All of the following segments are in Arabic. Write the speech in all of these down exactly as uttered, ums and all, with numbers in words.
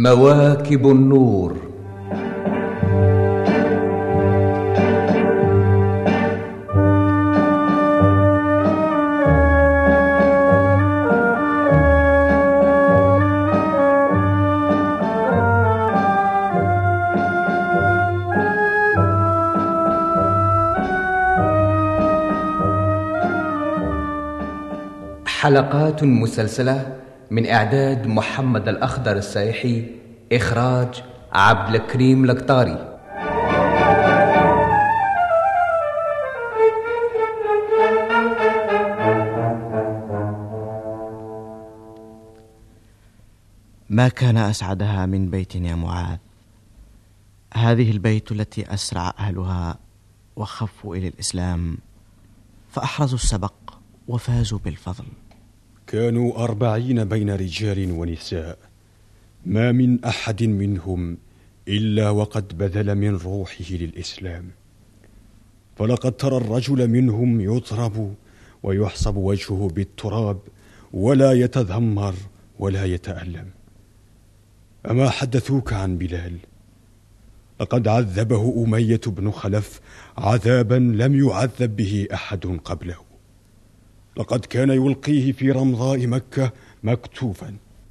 مواكب النور. حلقات مسلسلة من إعداد محمد الأخضر السايحي، إخراج عبد الكريم القطاري. ما كان أسعدها من بيت يا معاذ، هذه البيت التي أسرع أهلها وخفوا إلى الإسلام فأحرزوا السبق وفازوا بالفضل. كانوا أربعين بين رجال ونساء، ما من أحد منهم إلا وقد بذل من روحه للإسلام. فلقد ترى الرجل منهم يضرب ويحصب وجهه بالتراب ولا يتذمر ولا يتألم. أما حدثوك عن بلال؟ لقد عذبه أمية بن خلف عذابا لم يعذب به أحد قبله. لقد كان يلقيه في رمضاء مكة مكتوفا،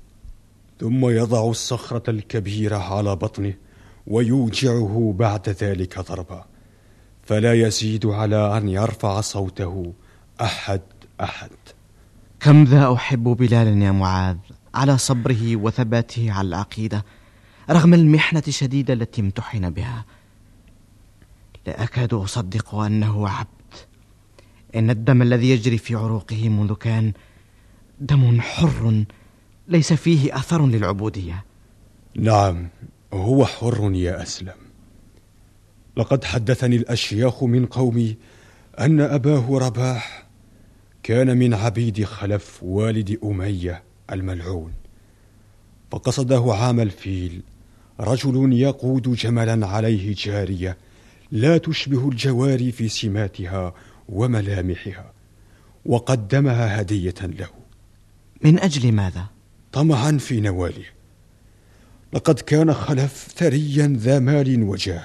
ثم يضع الصخرة الكبيرة على بطنه ويوجعه بعد ذلك ضربا، فلا يزيد على أن يرفع صوته أحد أحد. كم ذا أحب بلالا يا معاذ على صبره وثباته على العقيدة رغم المحنة الشديدة التي امتحن بها. لا أكاد أصدق أنه عبد، إن الدم الذي يجري في عروقه منذ كان دم حر ليس فيه أثر للعبودية. نعم، هو حر يا أسلم. لقد حدثني الأشياخ من قومي أن أباه رباح كان من عبيد خلف والد أمية الملعون، فقصده عام الفيل رجل يقود جملا عليه جارية لا تشبه الجواري في سماتها وملامحها، وقدمها هدية له. من أجل ماذا؟ طمعا في نواله. لقد كان خلف ثريا ذا مال وجاه.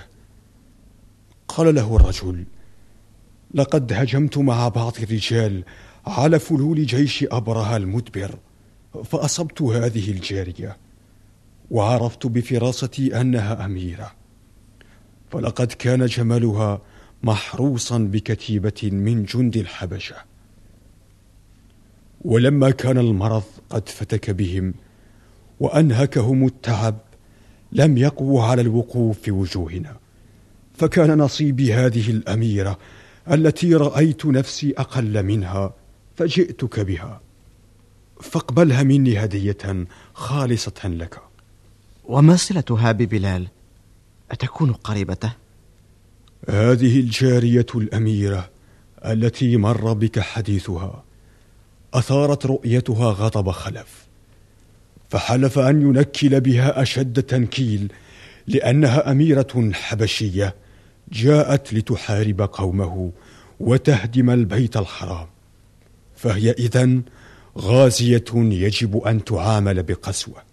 قال له الرجل: لقد هجمت مع بعض الرجال على فلول جيش أبرهة المدبر، فأصبت هذه الجارية وعرفت بفراستي أنها أميرة، فلقد كان جملها محروسا بكتيبة من جند الحبشة. ولما كان المرض قد فتك بهم وأنهكهم التعب لم يقووا على الوقوف في وجوهنا، فكان نصيبي هذه الأميرة التي رأيت نفسي أقل منها فجئتك بها، فاقبلها مني هدية خالصة لك. وما صلتها ببلال؟ أتكون قريبته؟ هذه الجارية الأميرة التي مر بك حديثها أثارت رؤيتها غضب خلف، فحلف أن ينكل بها أشد تنكيل، لأنها أميرة حبشية جاءت لتحارب قومه وتهدم البيت الحرام، فهي إذن غازية يجب أن تعامل بقسوة.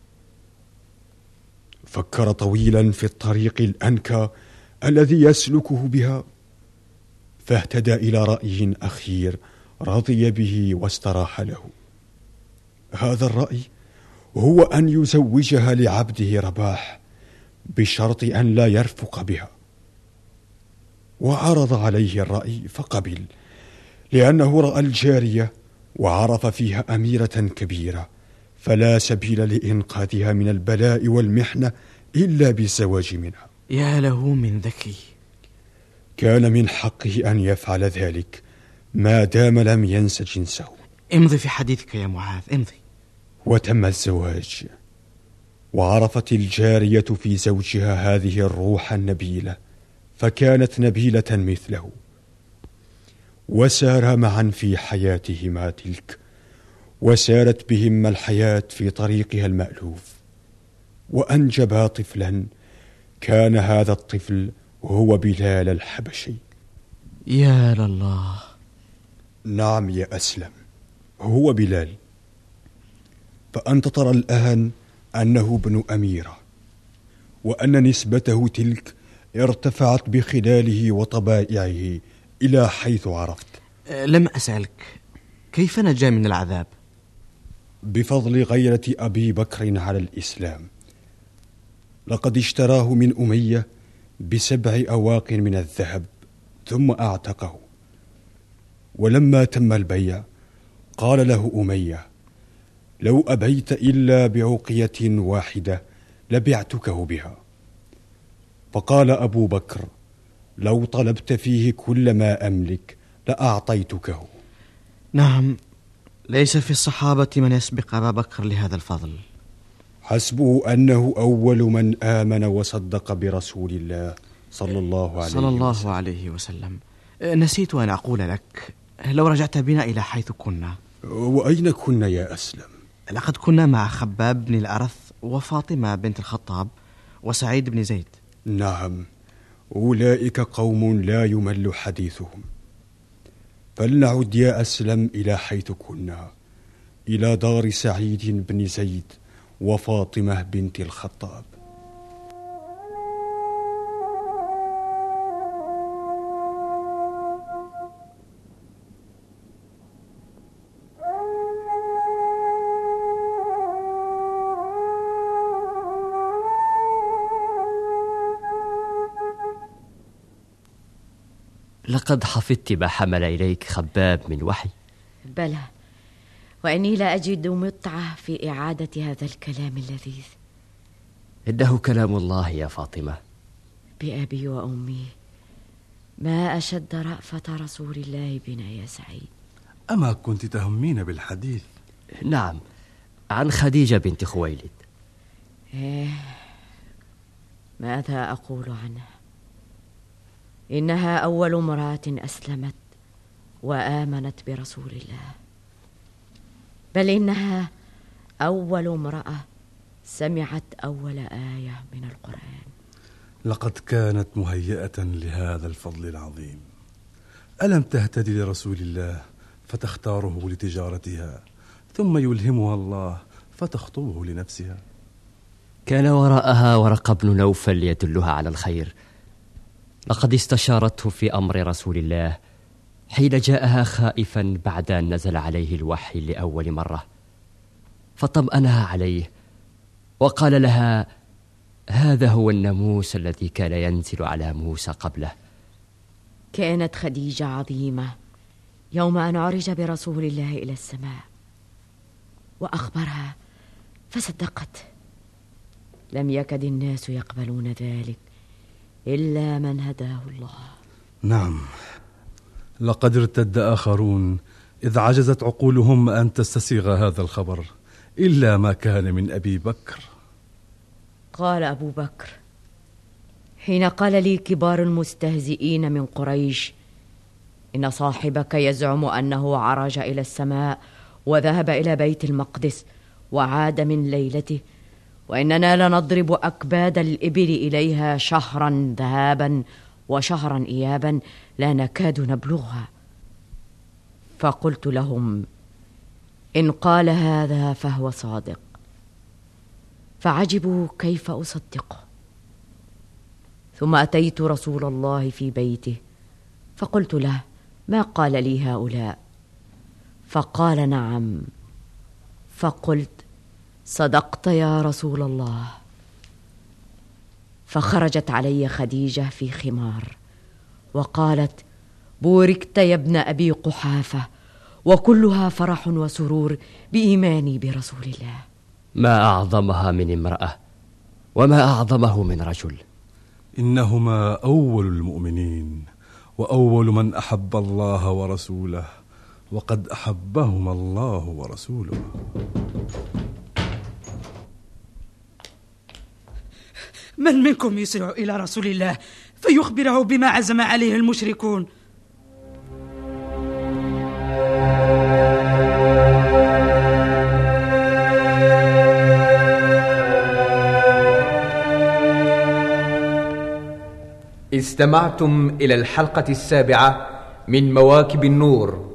فكر طويلا في الطريق الأنكى الذي يسلكه بها، فاهتدى إلى رأي أخير رضي به واستراح له. هذا الرأي هو أن يزوجها لعبده رباح بشرط أن لا يرفق بها. وعرض عليه الرأي فقبل، لأنه رأى الجارية وعرف فيها أميرة كبيرة، فلا سبيل لإنقاذها من البلاء والمحنة إلا بالزواج منها. يا له من ذكي. كان من حقه أن يفعل ذلك ما دام لم ينس جنسه. امضي في حديثك يا معاذ، امضي. وتم الزواج، وعرفت الجارية في زوجها هذه الروح النبيلة، فكانت نبيلة مثله، وسارا معا في حياتهما تلك، وسارت بهما الحياة في طريقها المألوف، وأنجبا طفلا. كان هذا الطفل هو بلال الحبشي. يا لله. نعم يا أسلم، هو بلال. فأنت ترى الآن أنه ابن أميرة، وأن نسبته تلك ارتفعت بخلاله وطبائعه إلى حيث عرفت. لم أسألك كيف نجا من العذاب؟ بفضل غيرة أبي بكر على الإسلام. لقد اشتراه من أمية بسبع أواق من الذهب ثم أعتقه، ولما تم البيع قال له أمية: لو أبيت إلا بعقية واحدة لبعتكه بها. فقال أبو بكر: لو طلبت فيه كل ما أملك لأعطيتكه. نعم، ليس في الصحابة من يسبق أبا بكر لهذا الفضل. حسبه أنه أول من آمن وصدق برسول الله صلى الله عليه صلى الله وسلم. عليه وسلم. نسيت أن أقول لك، لو رجعت بنا إلى حيث كنا. وأين كنا يا أسلم؟ لقد كنا مع خباب بن الأرث وفاطمة بنت الخطاب وسعيد بن زيد. نعم، أولئك قوم لا يمل حديثهم. فلنعد يا أسلم إلى حيث كنا، إلى دار سعيد بن زيد وفاطمة بنت الخطاب. لقد حفظت ما حمل إليك خباب من وحي. بلى، وإني لا أجد متعة في إعادة هذا الكلام اللذيذ. إنه كلام الله يا فاطمة. بأبي وأمي، ما أشد رأفة رسول الله بنا يا سعيد. أما كنت تهمين بالحديث؟ نعم، عن خديجة بنت خويلد. إيه، ماذا أقول عنها؟ إنها أول امرأة أسلمت وآمنت برسول الله، بل إنها أول امرأة سمعت أول آية من القرآن. لقد كانت مهيئة لهذا الفضل العظيم. ألم تهتدي لرسول الله فتختاره لتجارتها، ثم يلهمها الله فتخطبه لنفسها؟ كان وراءها ورقة بن نوفل يدلها على الخير. لقد استشارته في أمر رسول الله حين جاءها خائفا بعد أن نزل عليه الوحي لأول مرة، فطمأنها عليه وقال لها: هذا هو الناموس الذي كان ينزل على موسى قبله. كانت خديجة عظيمة يوم أن عرج برسول الله إلى السماء وأخبرها فصدقت. لم يكد الناس يقبلون ذلك إلا من هداه الله. نعم، لقد ارتد آخرون إذ عجزت عقولهم أن تستسيغ هذا الخبر، إلا ما كان من أبي بكر. قال أبو بكر حين قال لي كبار المستهزئين من قريش: إن صاحبك يزعم أنه عرج إلى السماء وذهب إلى بيت المقدس وعاد من ليلته، وإننا لنضرب أكباد الإبل إليها شهرا ذهابا وشهرا إيابا لا نكاد نبلغها. فقلت لهم: إن قال هذا فهو صادق. فعجبوا كيف أصدقه. ثم أتيت رسول الله في بيته فقلت له: ما قال لي هؤلاء؟ فقال: نعم. فقلت: صدقت يا رسول الله. فخرجت علي خديجة في خمار وقالت: بوركت يا ابن أبي قحافة، وكلها فرح وسرور بإيماني برسول الله. ما أعظمها من امرأة وما أعظمه من رجل. إنهما أول المؤمنين وأول من أحب الله ورسوله، وقد أحبهما الله ورسوله. من منكم يسرع إلى رسول الله فيخبره بما عزم عليه المشركون؟ استمعتم إلى الحلقة السابعة من مواكب النور.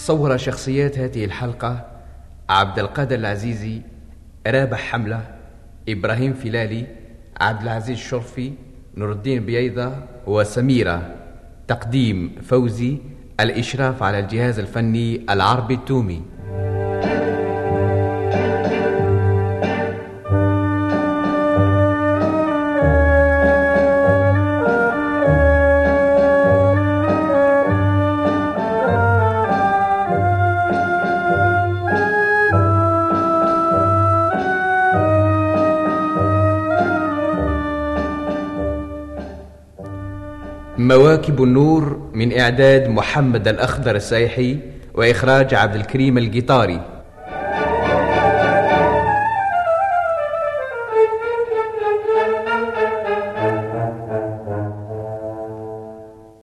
صور شخصيات هذه الحلقة عبد القادر العزيزي، رابح حملة، إبراهيم فلالي، عبد العزيز الشرفي، نور الدين بييضة وسميرة. تقديم فوزي. الإشراف على الجهاز الفني العربي التومي. مواكب النور من إعداد محمد الأخضر السايحي وإخراج عبد الكريم القطاري.